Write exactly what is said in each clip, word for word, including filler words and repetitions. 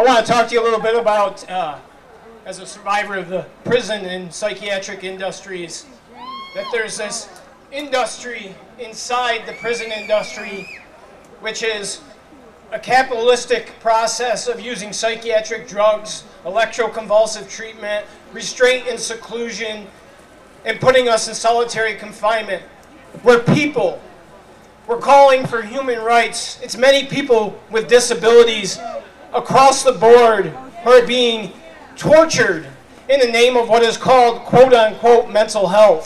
I want to talk to you a little bit about, uh, as a survivor of the prison and psychiatric industries, that there's this industry inside the prison industry, which is a capitalistic process of using psychiatric drugs, electroconvulsive treatment, restraint and seclusion, and putting us in solitary confinement. We're people. We're calling for human rights. It's many people with disabilities across the board who are being tortured in the name of what is called quote-unquote mental health.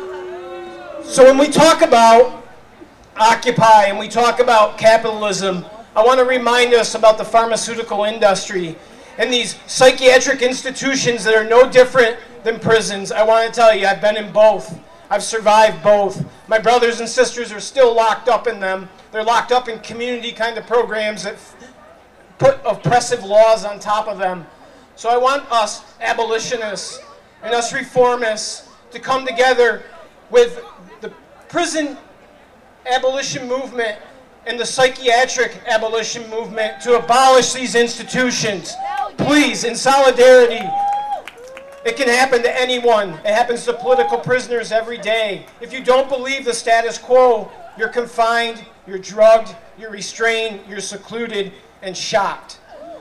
So when we talk about Occupy and we talk about capitalism, I want to remind us about the pharmaceutical industry and these psychiatric institutions that are no different than prisons. I want to tell you, I've been in both. I've survived both. My brothers and sisters are still locked up in them. They're locked up in community kind of programs that put oppressive laws on top of them. So I want us abolitionists and us reformists to come together with the prison abolition movement and the psychiatric abolition movement to abolish these institutions. Please, in solidarity. It can happen to anyone. It happens to political prisoners every day. If you don't believe the status quo, you're confined, you're drugged, you're restrained, you're secluded, and shocked.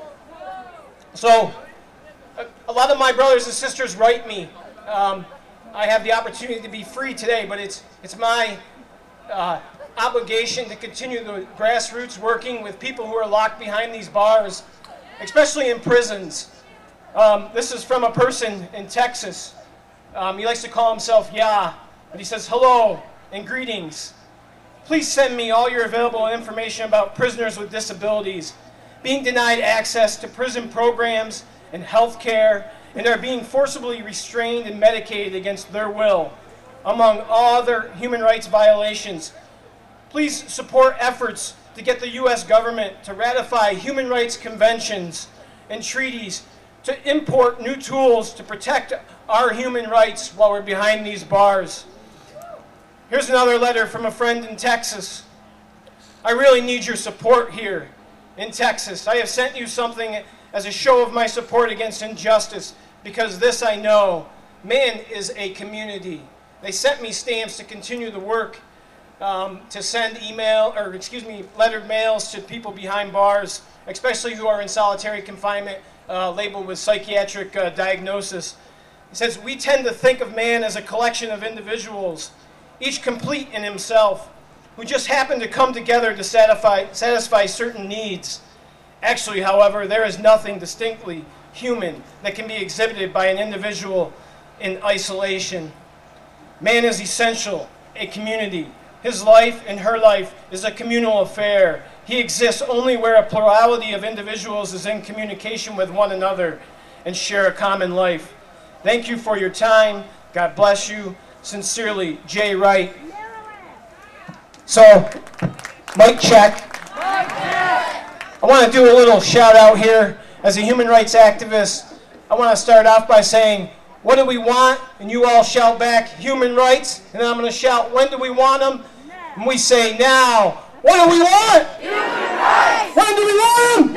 So, a, a lot of my brothers and sisters write me. Um, I have the opportunity to be free today, but it's, it's my uh, obligation to continue the grassroots working with people who are locked behind these bars, especially in prisons. Um, this is from a person in Texas. Um, he likes to call himself Ya, but he says, hello and greetings. Please send me all your available information about prisoners with disabilities being denied access to prison programs and health care, and are being forcibly restrained and medicated against their will, among all other human rights violations. Please support efforts to get the U S government to ratify human rights conventions and treaties to import new tools to protect our human rights while we're behind these bars. Here's another letter from a friend in Texas. I really need your support here in Texas. I have sent you something as a show of my support against injustice, because this I know, man is a community. They sent me stamps to continue the work, um, to send email, or excuse me, lettered mails to people behind bars, especially who are in solitary confinement, Uh, labeled with psychiatric uh, diagnosis. It says, we tend to think of man as a collection of individuals, each complete in himself, who just happen to come together to satisfy, satisfy certain needs. Actually, however, there is nothing distinctly human that can be exhibited by an individual in isolation. Man is essential, a community. His life and her life is a communal affair. He exists only where a plurality of individuals is in communication with one another and share a common life. Thank you for your time. God bless you. Sincerely, Jay Wright. So, mic check. I want to do a little shout out here. As a human rights activist, I want to start off by saying, what do we want? And you all shout back, human rights. And I'm going to shout, when do we want them? And we say, now. What do we want? Human rights! When do we want them?